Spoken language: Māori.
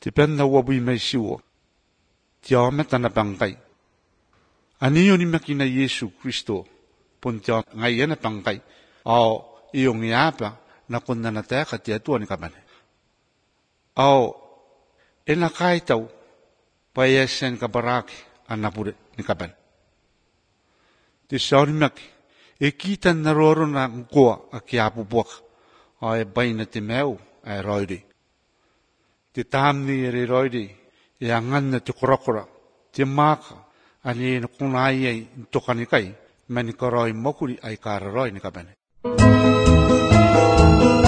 Ti penna wabui mai siwo. Ti aometa na bangkai. Aniyo ni makina Yesu Kristo. Pun ti ngai na bangkai. Au iyong iapa na kunna na teka ti atua ni kabane. Au ena kai tau payesen kabaraki anapure ni kabane. Ti sauri maki. E kita na roro na ngoa a kia pupuak. Au e baina ti meu ai roidi. Ti tamni e roidi. E angan ti korakora. Ti maka. Ani na kunai ai tokani kai. Mani koroi mokuri ai kararoi ni kabane.